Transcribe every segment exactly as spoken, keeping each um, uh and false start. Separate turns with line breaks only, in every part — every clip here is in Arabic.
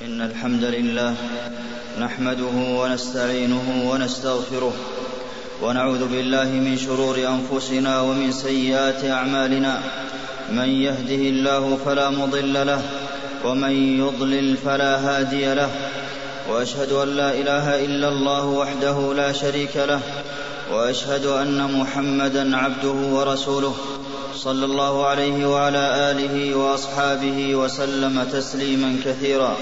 إن الحمد لله نحمده ونستعينه ونستغفره ونعوذ بالله من شرور أنفسنا ومن سيئات أعمالنا. من يهده الله فلا مضل له ومن يضلل فلا هادي له، وأشهد أن لا إله إلا الله وحده لا شريك له، وأشهد أن محمدا عبده ورسوله صلى الله عليه وعلى آله وأصحابه وسلم تسليما كثيرا.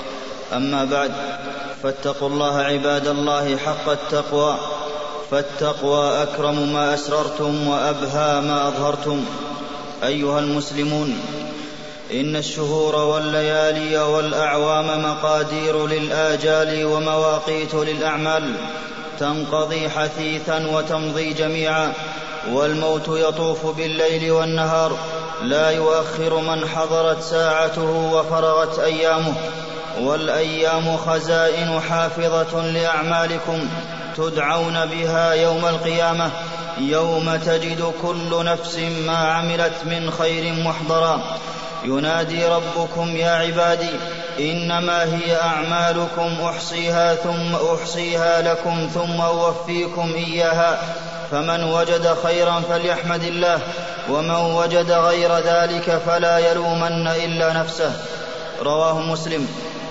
أما بعد، فاتقوا الله عباد الله حق التقوى، فالتقوى أكرم ما أسررتم وأبهى ما أظهرتم. أيها المسلمون، إن الشهور والليالي والأعوام مقادير للآجال ومواقيت للأعمال، تنقضي حثيثا وتمضي جميعا، والموت يطوف بالليل والنهار، لا يؤخر من حضرت ساعته وفرغت أيامه. والأيام خزائن حافظة لأعمالكم تدعون بها يوم القيامة، يوم تجد كل نفس ما عملت من خير محضرا. ينادي ربكم: يا عبادي إنما هي أعمالكم أحصيها ثم أحصيها لكم ثم أوفيكم إياها، فمن وجد خيرا فليحمد الله، ومن وجد غير ذلك فلا يلومن إلا نفسه. رواه مسلم.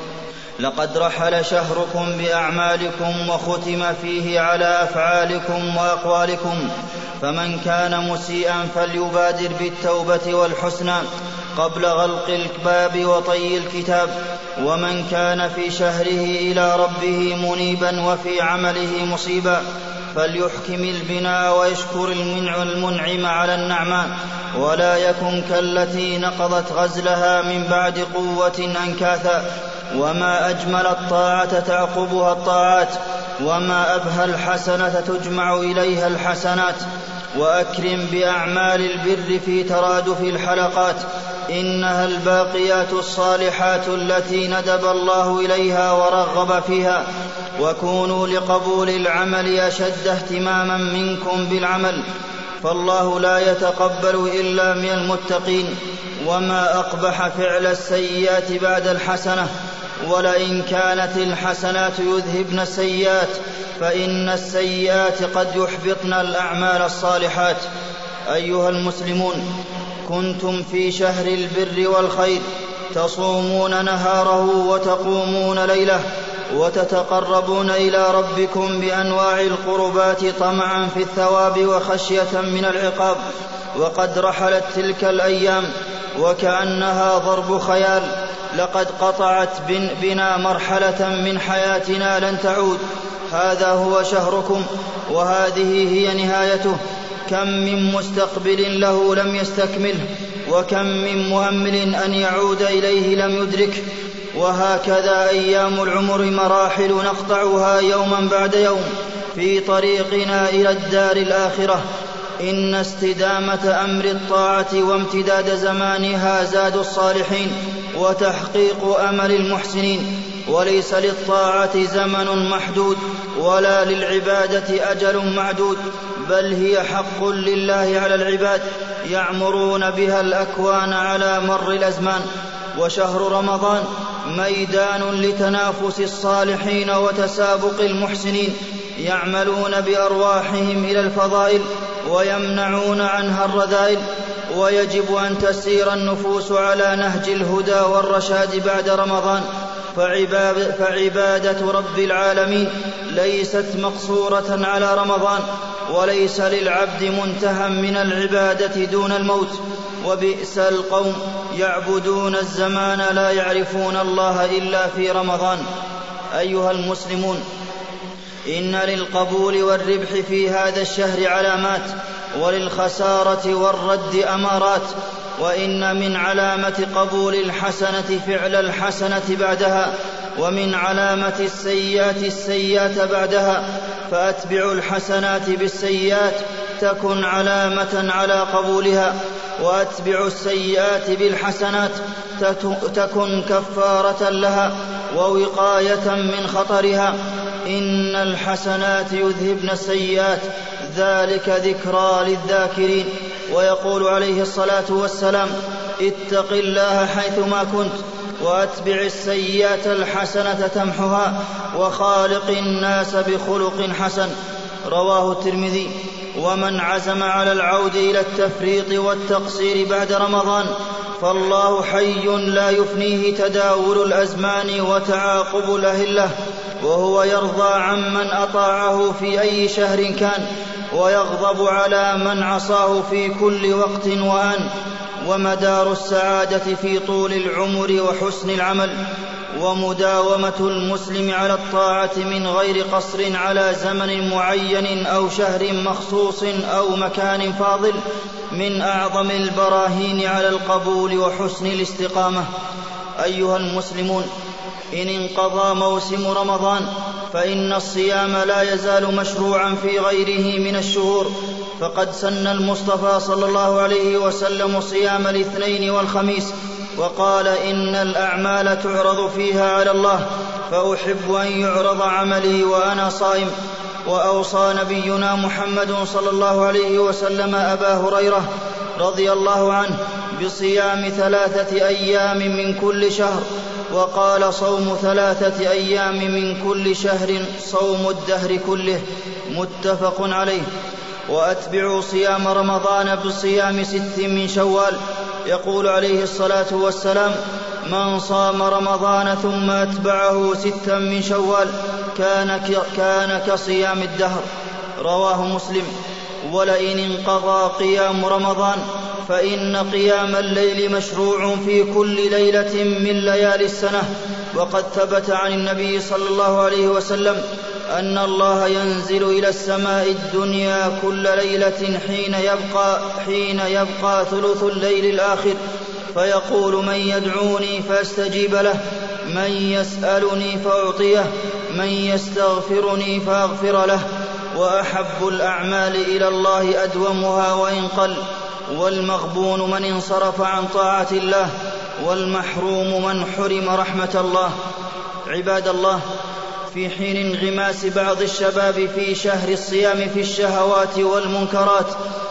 لقد رحل شهركم بأعمالكم وختم فيه على أفعالكم وأقوالكم، فمن كان مسيئا فليبادر بالتوبة والحسنى قبل غلق الباب وطي الكتاب، ومن كان في شهره إلى ربه منيبا وفي عمله مصيبا فليحكم البناء ويشكر المنعم على النعماء، ولا يكن كالتي نقضت غزلها من بعد قوة أنكاثا. وما أجمل الطاعة تعقبها الطاعات، وما أبهى الحسنة تجمع إليها الحسنات. وأكرم بأعمال البر في ترادف الحلقات، إنها الباقيات الصالحات التي ندب الله إليها ورغب فيها. وكونوا لقبول العمل أشد اهتماما منكم بالعمل، فالله لا يتقبل إلا من المتقين. وما أقبح فعل السيئات بعد الحسنة، ولئن كانت الحسنات يذهبن السيئات فإن السيئات قد يحبطن الأعمال الصالحات. أيها المسلمون، كنتم في شهر البر والخير، تصومون نهاره وتقومون ليله، وتتقربون إلى ربكم بأنواع القربات طمعا في الثواب وخشية من العقاب. وقد رحلت تلك الأيام وكأنها ضرب خيال، لقد قطعت بنا مرحلة من حياتنا لن تعود. هذا هو شهركم، وهذه هي نهايته. كم من مستقبل له لم يستكمله، وكم من مؤمل أن يعود إليه لم يدركه. وهكذا أيام العمر مراحل نقطعها يوما بعد يوم في طريقنا إلى الدار الآخرة. إن استدامة أمر الطاعة وامتداد زمانها زاد الصالحين وتحقيق أمل المحسنين. وليس للطاعة زمن محدود، ولا للعبادة أجل معدود، بل هي حق لله على العباد يعمرون بها الأكوان على مر الأزمان. وشهر رمضان ميدان لتنافس الصالحين وتسابق المحسنين، يعملون بأرواحهم إلى الفضائل ويمنعون عنها الرذائل. ويجب أن تسير النفوس على نهج الهدى والرشاد بعد رمضان، فعبادة رب العالمين ليست مقصورة على رمضان، وليس للعبد منتهى من العبادة دون الموت. وبئس القوم يعبدون الزمان لا يعرفون الله إلا في رمضان. أيها المسلمون، إن للقبول والربح في هذا الشهر علامات، وللخسارة والرد أمارات. وإن من علامة قبول الحسنة فعل الحسنة بعدها، ومن علامة السيئات السيئات بعدها، فأتبعوا الحسنات بالسيئات تكن علامة على قبولها، وأتبعوا السيئات بالحسنات تكن كفارة لها ووقاية من خطرها. إن الحسنات يذهبن السيئات، ذلك ذكرى وأتبع السيئة الحسنة تمحها وخالق الناس بخلق حسن. رواه الترمذي. ومن عزم على العود إلى التفريط والتقصير بعد رمضان فالله حي لا يفنيه تداول الأزمان وتعاقب الأهلة، وهو يرضى عمن أطاعه في أي شهر كان، ويغضب على من عصاه في كل وقت وآن. ومدار السعادة في طول العمر وحسن العمل، ومداومة المسلم على الطاعة من غير قصر على زمن معين أو شهر مخصوص أو مكان فاضل، من أعظم البراهين على القبول وحسن الاستقامة. أيها المسلمون، إن انقضى موسم رمضان فإن الصيام لا يزال مشروعا في غيره من الشهور، فقد سن المصطفى صلى الله عليه وسلم صيام الاثنين والخميس، وقال إن الأعمال تعرض فيها على الله، فأحب أن يعرض عملي وأنا صائم. وأوصى نبينا محمد صلى الله عليه وسلم أبا هريرة رضي الله عنه بصيام ثلاثة أيام من كل شهر، وقال صوم ثلاثة أيام من كل شهر صوم الدهر كله، متفق عليه. وأتبعوا صيام رمضان بصيام ست من شوال. يقول عليه الصلاة والسلام: من صام رمضان ثم أتبعه ستا من شوال كان, كان كصيام الدهر. رواه مسلم. ولئن انقضى قيام رمضان فإن قيام الليل مشروع في كل ليلة من ليالي السنة، وقد ثبت عن النبي صلى الله عليه وسلم أن الله ينزل إلى السماء الدنيا كل ليلة حين يبقى, حين يبقى ثلث الليل الآخر، فيقول: من يدعوني فأستجيب له، من يسألني فأعطيه، من يستغفرني فأغفر له. وأحب الأعمال إلى الله أدومها وإن قل، والمغبون من انصرف عن طاعة الله، والمحروم من حرم رحمة الله. عباد الله، في حين انغماس بعض الشباب في شهر الصيام في الشهوات والمنكرات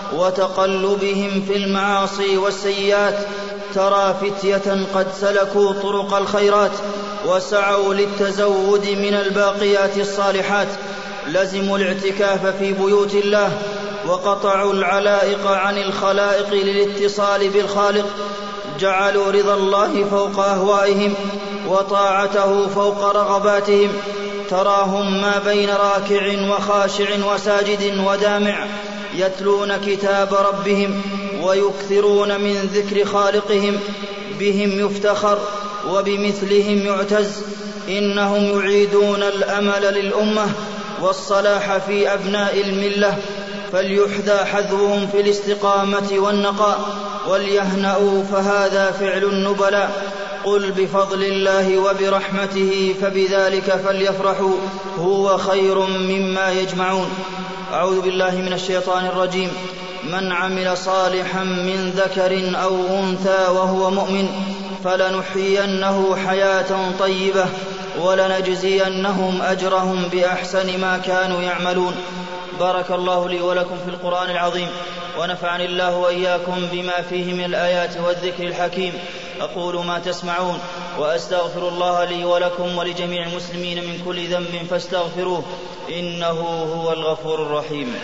وتقلبهم في المعاصي والسيئات، ترى فتية قد سلكوا طرق الخيرات وسعوا للتزود من الباقيات الصالحات، لزموا الاعتكاف في بيوت الله، وقطعوا العلائق عن الخلائق للاتصال بالخالق، جعلوا رضا الله فوق أهوائهم وطاعته فوق رغباتهم. تراهم ما بين راكع وخاشع وساجد ودامع يتلون كتاب ربهم ويكثرون من ذكر خالقهم، بهم يفتخر وبمثلهم يعتز. إنهم يعيدون الأمل للأمة والصلاح في أبناء الملة، فليحذى حذوهم في الاستقامة والنقاء، وليهنأوا فهذا فعل النبلاء. قل بفضل الله وبرحمته فبذلك فليفرحوا هو خير مما يجمعون. أعوذ بالله من الشيطان الرجيم. من عمل صالحا من ذكر أو أنثى وهو مؤمن فلنحيينه حياة طيبة ولنجزينهم أجرهم بأحسن ما كانوا يعملون. بارك الله لي ولكم في القرآن العظيم، ونفعني الله وإياكم بما فيه من الآيات والذكر الحكيم. أقول ما تسمعون، وأستغفر الله لي ولكم ولجميع المسلمين من كل ذنب فاستغفروه، إنه هو الغفور الرحيم.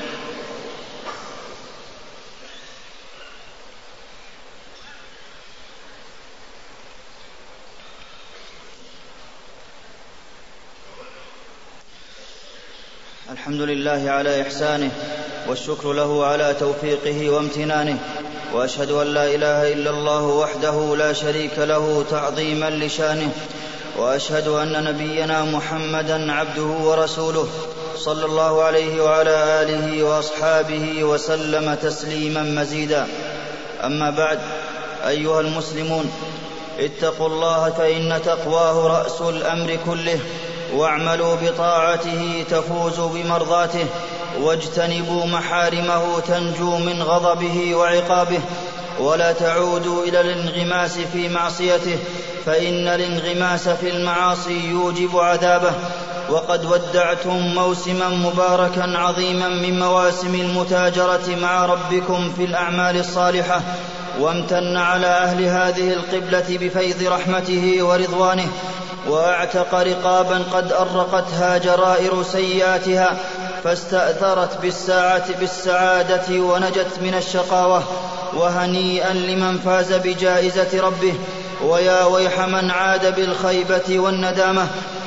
الحمد لله على إحسانه، والشكر له على توفيقه وامتنانه، وأشهد أن لا إله إلا الله وحده لا شريك له تعظيما لشانه، وأشهد أن نبينا محمدا عبده ورسوله صلى الله عليه وعلى آله وأصحابه وسلم تسليما مزيدا. أما بعد، أيها المسلمون، اتقوا الله، فإن تقواه رأس الأمر كله، واعملوا بطاعته تفوزوا بمرضاته، واجتنبوا محارمه تنجوا من غضبه وعقابه، ولا تعودوا إلى الانغماس في معصيته، فإن الانغماس في المعاصي يوجب عذابه. وقد ودعتم موسما مباركا عظيما من مواسم المتاجرة مع ربكم في الأعمال الصالحة، وامتن على أهل هذه القبلة بفيض رحمته ورضوانه، وأعتق رقابا قد أرقتها جرائر سيئاتها، فاستأثرت بالساعة بالسعادة ونجت من الشقاوة. وهنيئا لمن فاز بجائزة ربه، ويا ويح من عاد بالخيبة والندامة.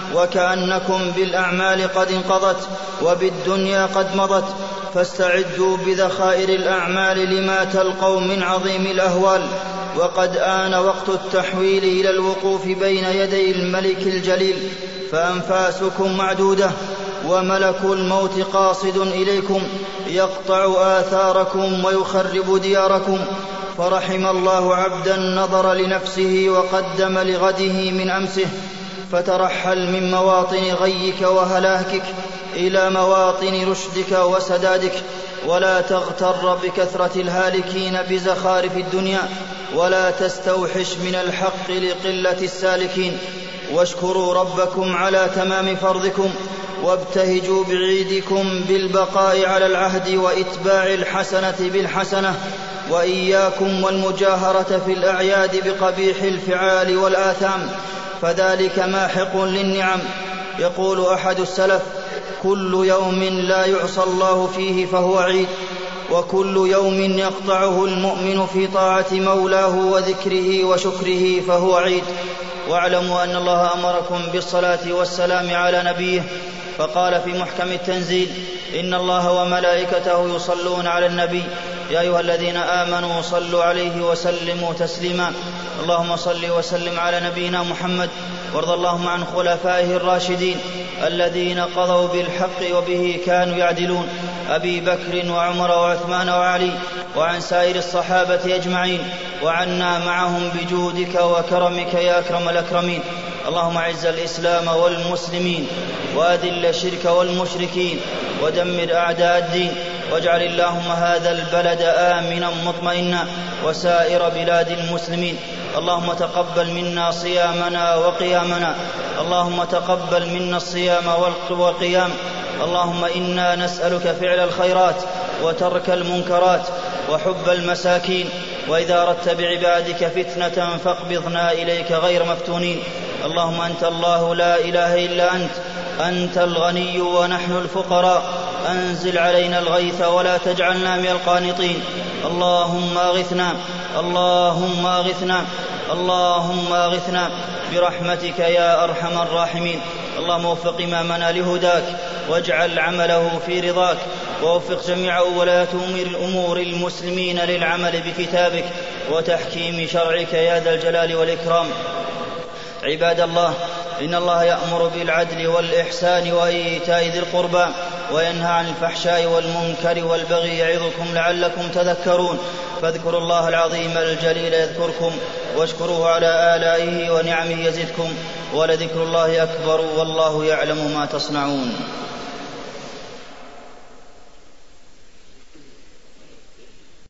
وكأنكم بالأعمال قد انقضت وبالدنيا قد مضت، فاستعدوا بذخائر الأعمال لما تلقوا من عظيم الأهوال. وقد آن وقت التحويل إلى الوقوف بين يدي الملك الجليل، فأنفاسكم معدودة، وملك الموت قاصد إليكم يقطع آثاركم ويخرب دياركم. فرحم الله عبدا نظر لنفسه وقدم لغده من أمسه، فترحل من مواطن غيك وهلاكك إلى مواطن رشدك وسدادك. ولا تغتر بكثرة الهالكين بزخارف الدنيا، ولا تستوحش من الحق لقلة السالكين. واشكروا ربكم على تمام فرضكم، وابتهجوا بعيدكم بالبقاء على العهد وإتباع الحسنة بالحسنة. وإياكم والمجاهرة في الأعياد بقبيح الفعال والآثام، فذلك ماحق للنعم. يقول أحد السلف: كل يوم لا يعصى الله فيه فهو عيد، وكل يوم يقطعه المؤمن في طاعة مولاه وذكره وشكره فهو عيد. واعلموا أن الله أمركم بالصلاة والسلام على نبيه، فقال في محكم التنزيل: إن الله وملائكته يصلون على النبي يا أيها الذين آمنوا صلوا عليه وسلموا تسليما. اللهم صل وسلم على نبينا محمد، وارض اللهم عن خلفائه الراشدين الذين قضوا بالحق وبه كانوا يعدلون، أبي بكر وعمر وعثمان وعلي، وعن سائر الصحابة أجمعين، وعنا معهم بجودك وكرمك يا أكرم الأكرمين. اللهم أعز الإسلام والمسلمين، وأذل الشرك والمشركين، ودمر أعداء الدين، واجعل اللهم هذا البلد آمنا مطمئنا وسائر بلاد المسلمين. اللهم تقبل منا صيامنا وقيامنا، اللهم تقبل منا الصيام والقيام. اللهم إنا نسألك فعل الخيرات وترك المنكرات وحب المساكين، وإذا أردت بعبادك فتنة فاقبضنا إليك غير مفتونين. اللهم أنت الله لا إله إلا أنت، أنت الغني ونحن الفقراء، أنزل علينا الغيث ولا تجعلنا من القانطين. اللهم أغثنا، اللهم أغثنا، اللهم أغثنا برحمتك يا أرحم الراحمين. اللهم وفق إمامنا لهداك، واجعل عمله في رضاك، ووفق جميع ولاة أمور المسلمين للعمل بكتابك وتحكيم شرعك يا ذا الجلال والإكرام. عباد الله، إن الله يأمر بالعدل والإحسان وإيتاء ذي القربى، وينهى عن الفحشاء والمنكر والبغي، يعظكم لعلكم تذكرون. فاذكروا الله العظيم الجليل يذكركم، واشكروه على آلائه ونعمه يزدكم، ولذكر الله أكبر، والله يعلم ما تصنعون.